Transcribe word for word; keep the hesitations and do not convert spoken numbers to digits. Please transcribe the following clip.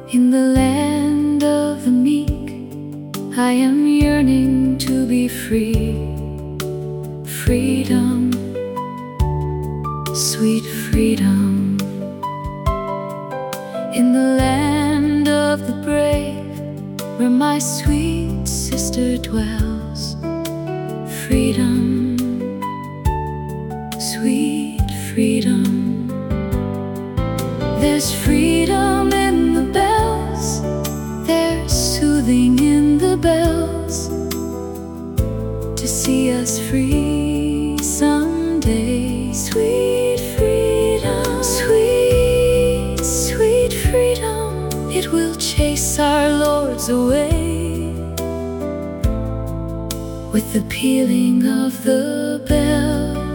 In the land of the meek, I am yearning to be free. Freedom, sweet freedom. In the land of the brave, where my sweet sister dwells. Freedom, sweet freedom. There's freedom in the bells, there's soothing in the bells, to see us free someday. Sweet freedom, sweet, sweet freedom. It will chase our lords away with the pealing of the bell.